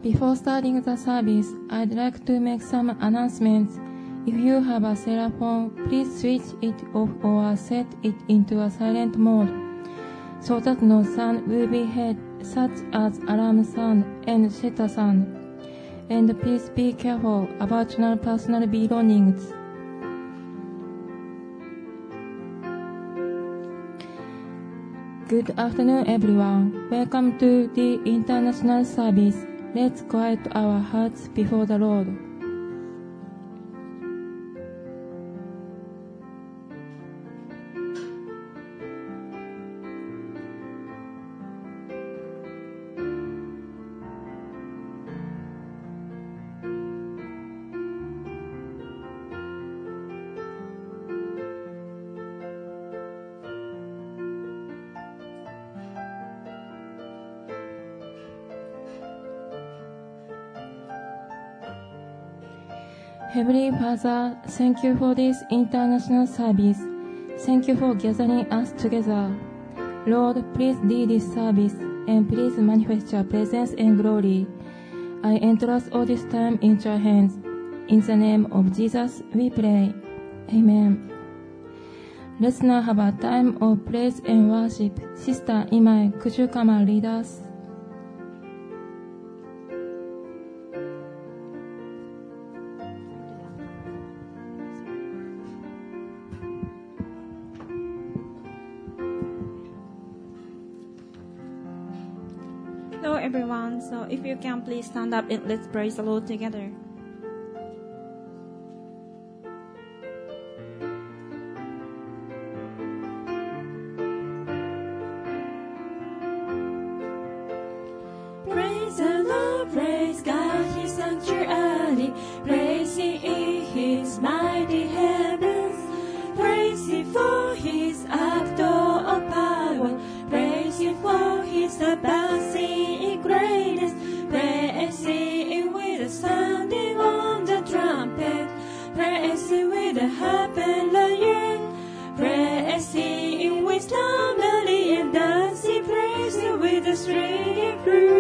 Before starting the service, I'd like to make some announcements. If you have a cell phone, please switch it off or set it into a silent mode so that no sound will be heard, such as alarm sound and shutter sound. And please be careful about your personal belongings. Good afternoon, everyone. Welcome to the International Service. Let's quiet our hearts before the Lord. Heavenly Father, thank you for this international service. Thank you for gathering us together. Lord, please lead this service and please manifest your presence and glory. I entrust all this time into your hands. In the name of Jesus, we pray. Amen. Let's now have a time of praise and worship. Sister Imai, could you come and lead us? Hello everyone, so if you can please stand up and let's praise the Lord together. Praise the Lord, praise God, His sanctuary, praise Him in His mighty heavens, praise Him for His outdoor of power, praise Him for His surpassing greatness, praise Him with the sounding on the trumpet, praise Him with the harp and lyre, praise Him with harmony and dancing, praise Him with the string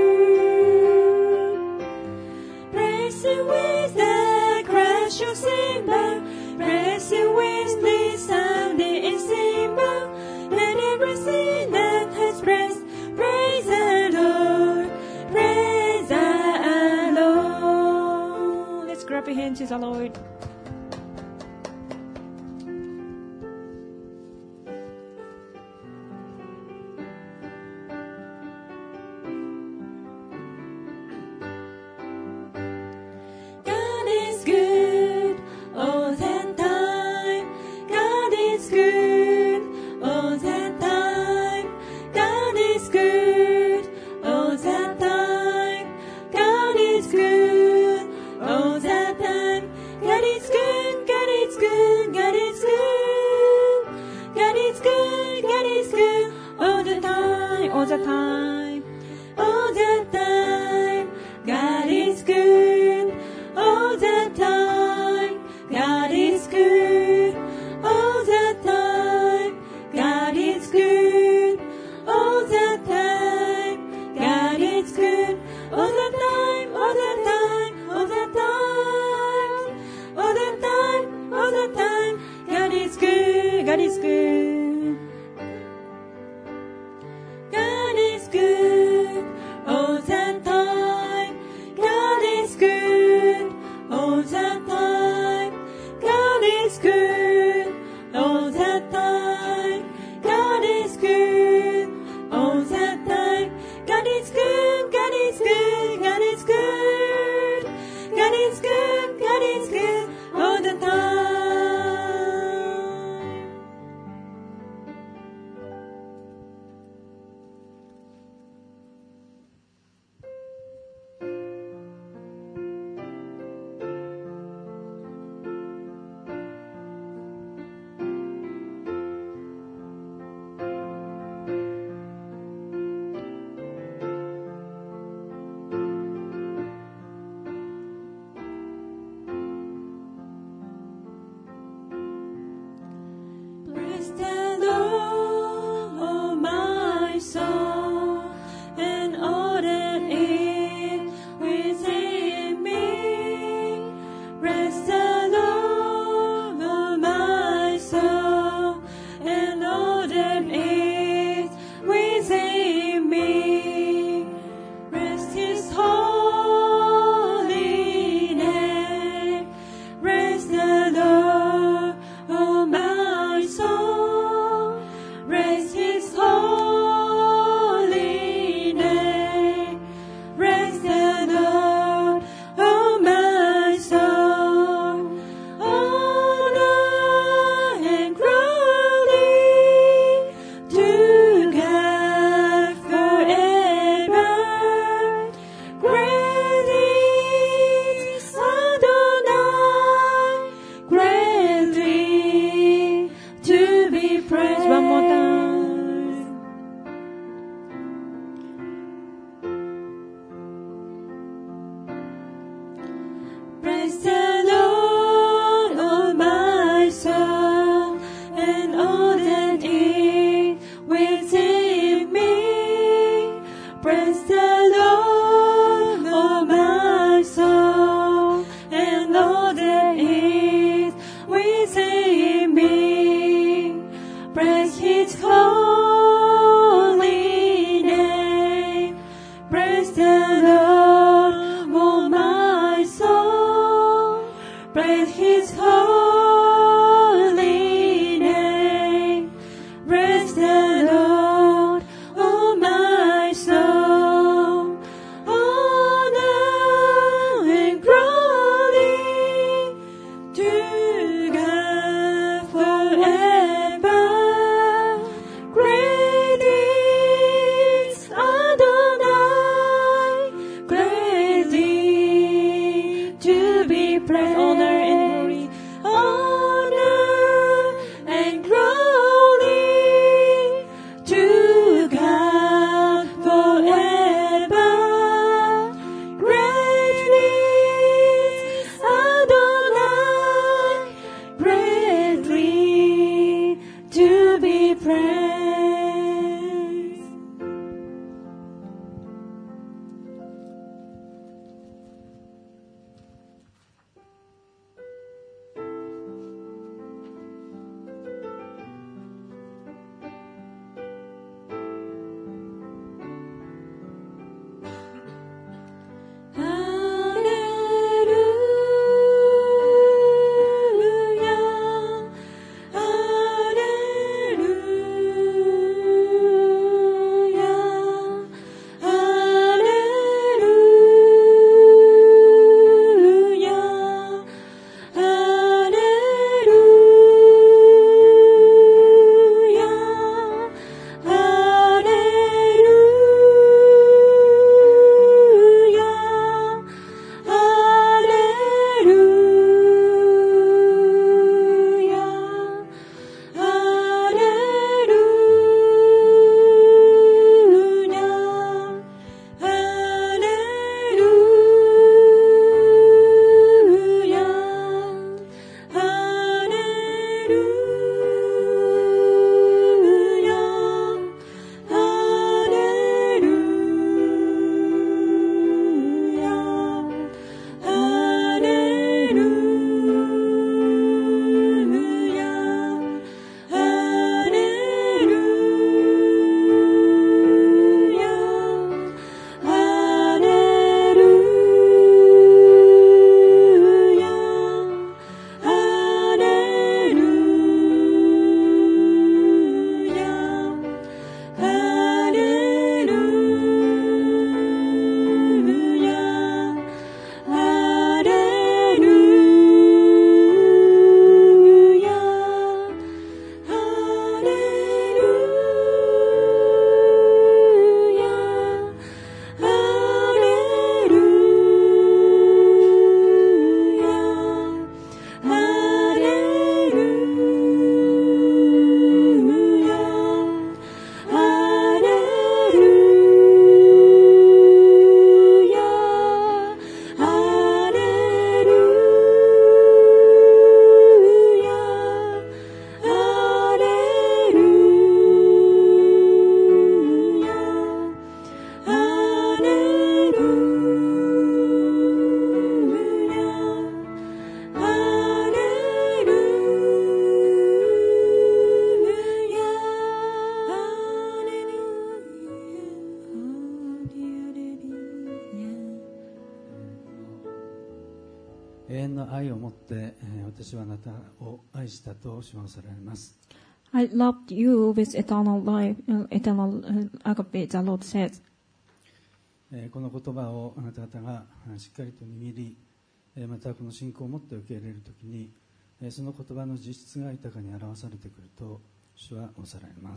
flute, praise Him with the crash of cymbal, praise Him with the sounding cymbal, let everything that has breath praise the Lord, praise the Lord. Let's grab your hands to the Lord. God is good all the time. God is good all the time. God is good all the time. God is good all the time. God is good. God is good. God is good. God is good. God is good all the time. All the time. All the time. God is good all the time. God is good all the time. God is good all the time. God is good all the time. All the time. All the time. All the time. All the time. God is good. God is good. God is good all the time. God is good all the time. God is good all the time. God is good all the time. God is good. God is good. God is good. God is good. God is good all the time. Praise the Lord, oh my soul, and all that is within me. Praise His holy name. Praise the Lord, oh my soul. Praise His holy name. Praise the Lord, oh my soul. Honor and glory to God forever. Great is Adonai, greatly to be praised. Honor and glory to God forever. Great is Adonai, greatly to be praised. 永遠の愛をもって私はあなたを愛したと証されます。 I loved you with eternal life, eternal agape, the Lord says. この言葉をあなた方がしっかりと握り、またこの信仰を持って受け入れるときに、その言葉の実質が豊かに表されてくると主はおっしゃられます。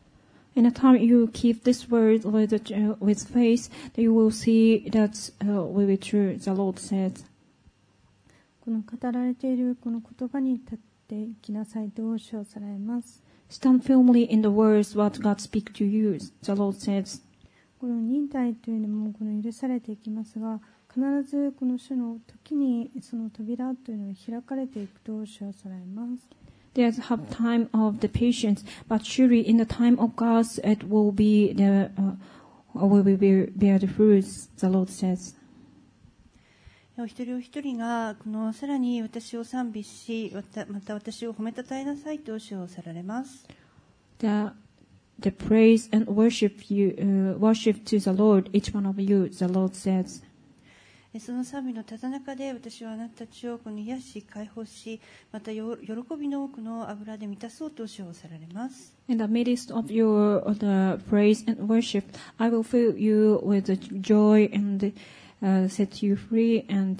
In the time you keep this word with faith, you will see that will be true, the Lord says. この語られているこの言葉に立っていきなさいと主はおっしゃられます。 Stand firmly in the words what God speaks to you, the Lord says. この忍耐というのもこの許されていきますが、必ずこの主の時にその扉というのが開かれていくと主はおっしゃられます。 There's a time of the patience, but surely in the time of God it will be we will bear the fruits, the Lord says. お一人お一人がこのさらに私を賛美し、また私を褒めたたえなさいと主をさられます。 The praise and worship to the Lord, each one of you, the Lord says. その賛美のただ中で私はあなたたちをこの癒し解放し、また喜びの多くの油で満たそうと主をさられます。 In the midst of your the praise and worship, I will fill you with the joy and set you free, and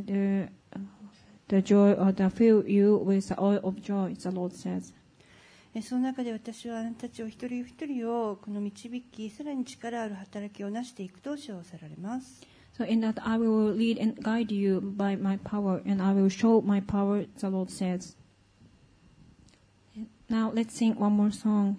the joy fill you with the oil of joy, the Lord says. その中で私はあなたたちを一人一人をこの導き、さらに力ある働きをなしていくと主をさられます。 So in that I will lead and guide you by my power, and I will show my power, the Lord says. Now let's sing one more song.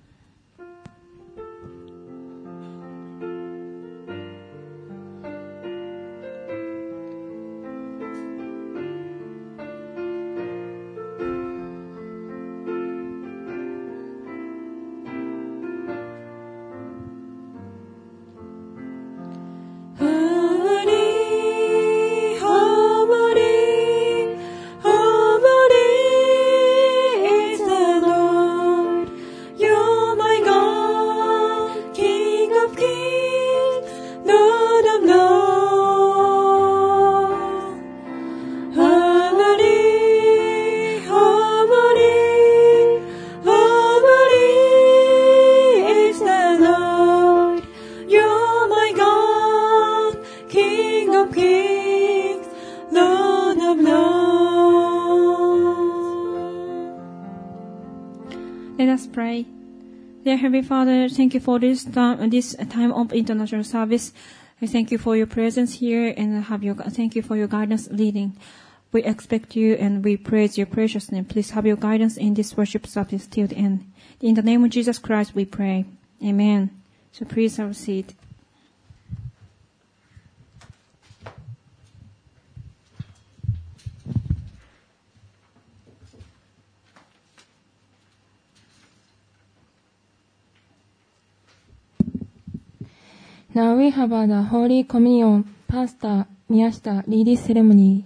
Let us pray. Dear Heavenly Father, thank you for this time of international service. I thank you for your presence here, and thank you for your guidance leading. We expect you and we praise your precious name. Please have your guidance in this worship service till the end. In the name of Jesus Christ we pray. Amen. So please have a seat. Now we have the Holy Communion, Pastor Miyashita lead ceremony.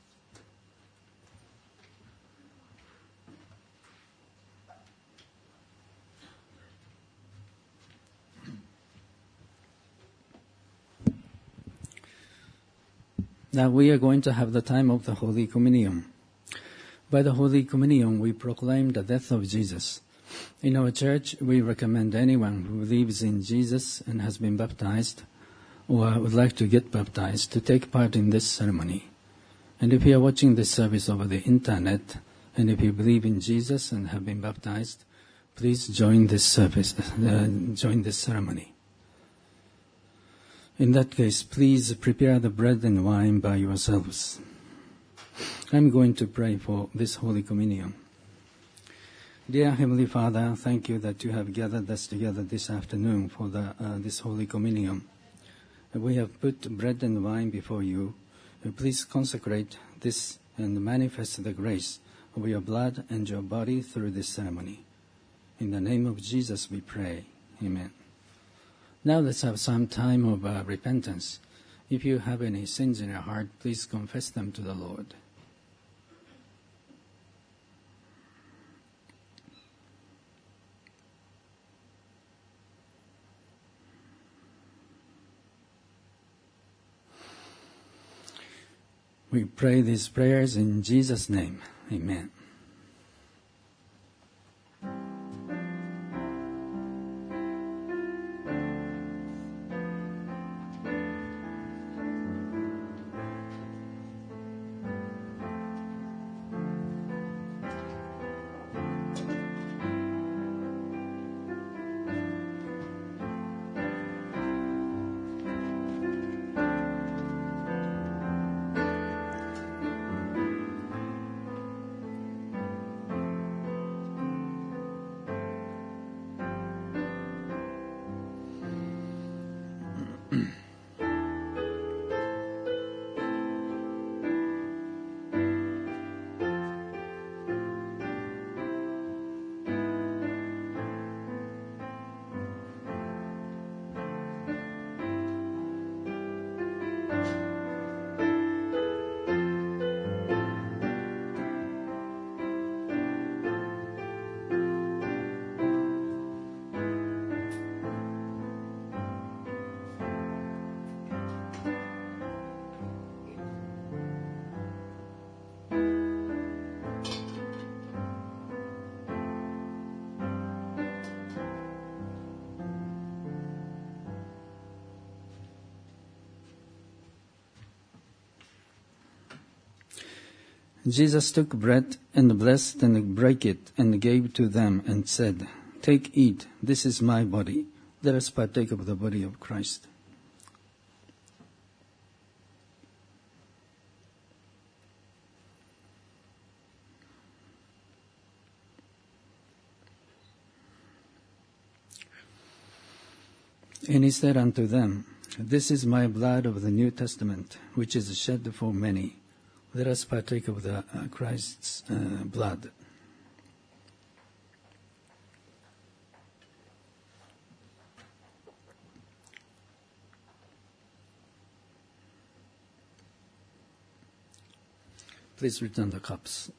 Now we are going to have the time of the Holy Communion. By the Holy Communion, we proclaim the death of Jesus. In our church, we recommend anyone who believes in Jesus and has been baptized or would like to get baptized to take part in this ceremony. And if you are watching this service over the internet, and if you believe in Jesus and have been baptized, please join this service, join this ceremony. In that case, please prepare the bread and wine by yourselves. I'm going to pray for this Holy Communion. Dear Heavenly Father, thank you that you have gathered us together this afternoon for this Holy Communion. We have put bread and wine before you. Please consecrate this and manifest the grace of your blood and your body through this ceremony. In the name of Jesus we pray. Amen. Now let's have some time of repentance. If you have any sins in your heart, please confess them to the Lord. We pray these prayers in Jesus' name. Amen. Jesus took bread and blessed and broke it and gave to them and said, "Take, eat, this is my body." Let us partake of the body of Christ. And he said unto them, "This is my blood of the New Testament, which is shed for many. Let us partake of the Christ's blood." Please return the cups.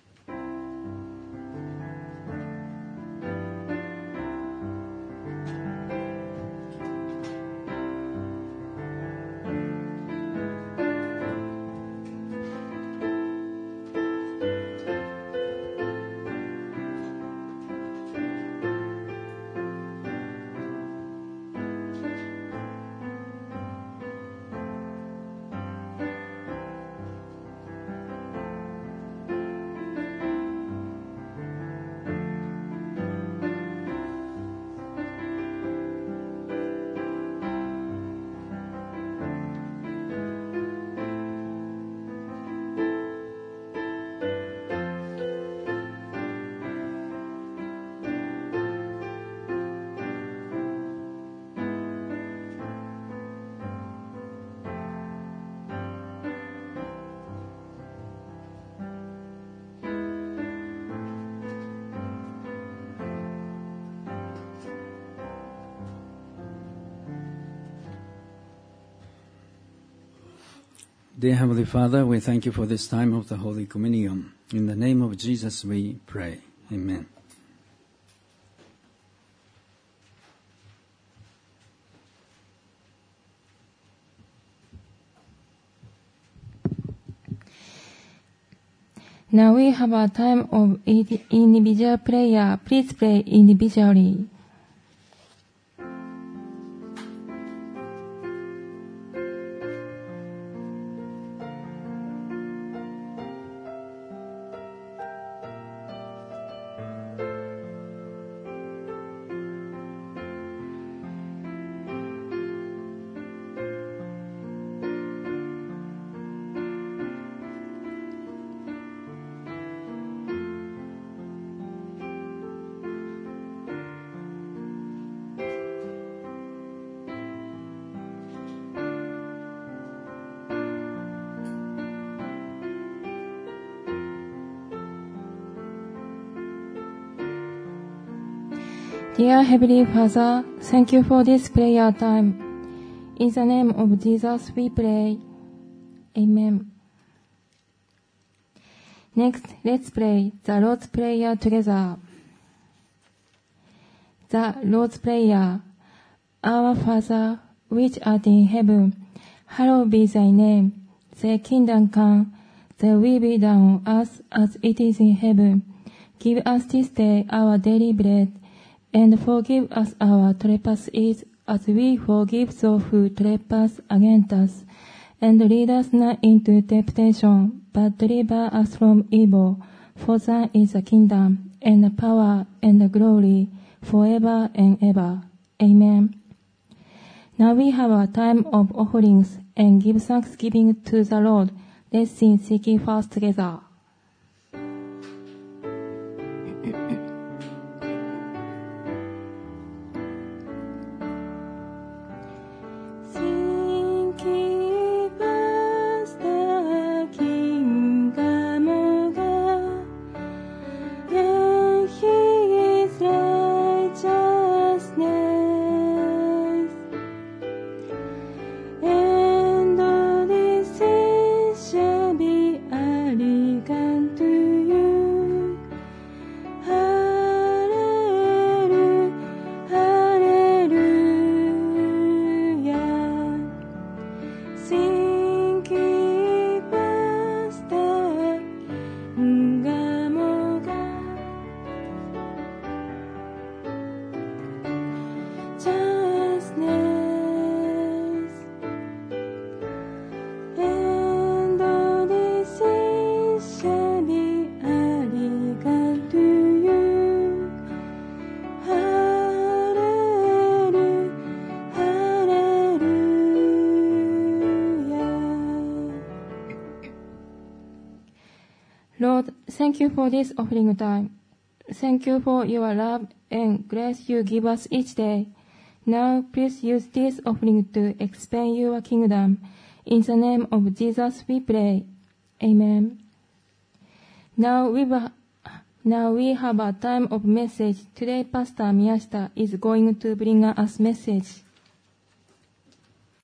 Dear Heavenly Father, we thank you for this time of the Holy Communion. In the name of Jesus we pray. Amen. Now we have a time of individual prayer. Please pray individually. Dear Heavenly Father, thank you for this prayer time. In the name of Jesus we pray. Amen. Next, let's pray the Lord's Prayer together. The Lord's Prayer. Our Father, which art in heaven, hallowed be thy name. Thy kingdom come, thy will be done on earth as it is in heaven. Give us this day our daily bread, and forgive us our trespasses, as we forgive those who trespass against us. And lead us not into temptation, but deliver us from evil. For thine is the kingdom, and the power, and the glory, forever and ever. Amen. Now we have a time of offerings, and give thanksgiving to the Lord. Let's sing Seek Ye First together. Be Thank you for this offering time. Thank you for your love and grace you give us each day. Now please use this offering to expand your kingdom. In the name of Jesus we pray. Amen. Now we have a time of message. Today Pastor Miyashita is going to bring us message.